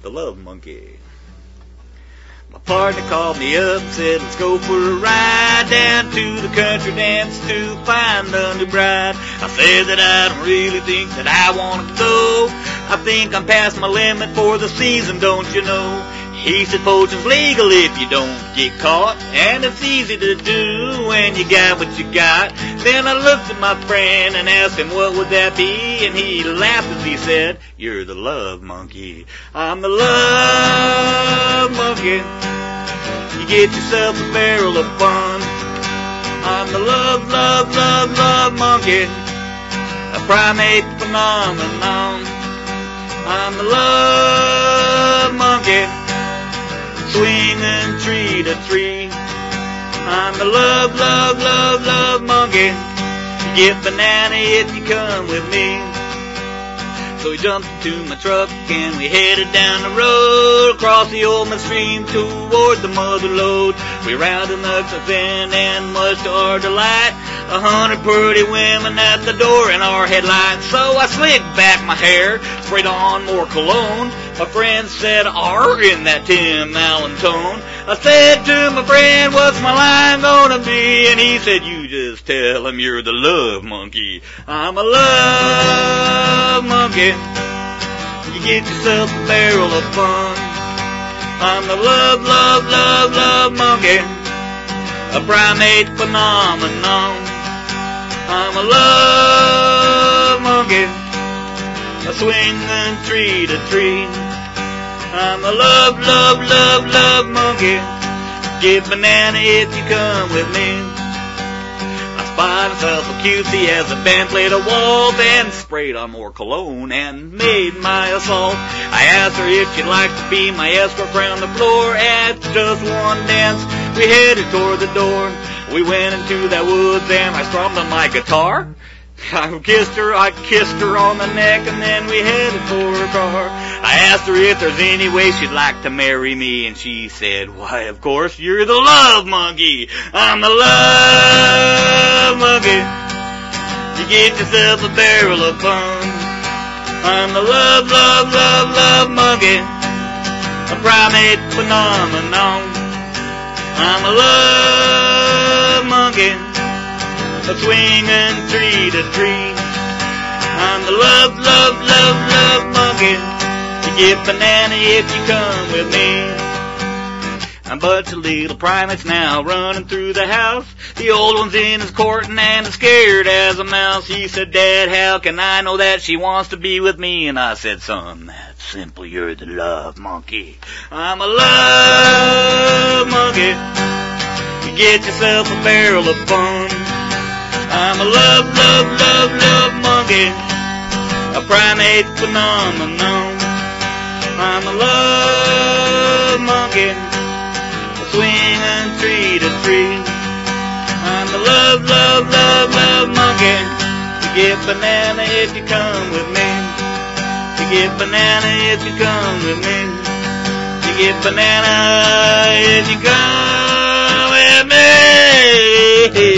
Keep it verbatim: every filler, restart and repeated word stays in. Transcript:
the Love Monkey. My partner called me up and said, let's go for a ride down to the country dance to find a new bride. I said that I don't really think that I want to go. I think I'm past my limit for the season, don't you know? He said, poaching's legal if you don't get caught, and it's easy to do when you got what you got. Then I looked at my friend and asked him what would that be, and he laughed as he said, you're the Love Monkey. I'm the Love Monkey. You get yourself a barrel of fun. I'm the love, love, love, love monkey, a primate phenomenon. I'm the Love Monkey, swinging tree to tree. I'm the love, love, love, love monkey. You get banana if you come with me. So we jumped into my truck and we headed down the road across the old stream toward the mother lode. We rounded Nuxus in and much to our delight, a hundred pretty women at the door in our headlights. So I slicked back my hair, sprayed on more cologne. My friend said, R in that Tim Allen tone. I said to my friend, what's my line gonna be? And he said, you just tell him you're the Love Monkey. I'm a Love Monkey. You get yourself a barrel of fun. I'm the love, love, love, love monkey, a primate phenomenon. I'm a love monkey, a swinging tree to tree. I'm a love, love, love, love monkey. Get banana if you come with me. I spied myself a cutesy as the band played a waltz and sprayed on more cologne and made my assault. I asked her if she'd like to be my escort around the floor. After just one dance, we headed toward the door. We went into that woods and I strummed on my guitar. I kissed her, I kissed her on the neck, and then we headed for her car. I asked her if there's any way she'd like to marry me, and she said, why, of course, you're the Love Monkey. I'm the Love Monkey. You get yourself a barrel of fun. I'm the love, love, love, love monkey, a primate phenomenon. I'm a love monkey, a swinging tree to tree. I'm the love, love, love, love monkey. You get banana if you come with me. I'm a bunch of little primates now running through the house. The old one's in his courting and as scared as a mouse. He said, Dad, how can I know that she wants to be with me? And I said, son, that's simple. You're the Love Monkey. I'm a love monkey. You get yourself a barrel of fun. I'm a love, love, love, love monkey, a primate phenomenon. I'm a love monkey, a swinging tree to tree. I'm the love, love, love, love monkey. You get banana if you come with me. You get banana if you come with me. You get banana if you come with me.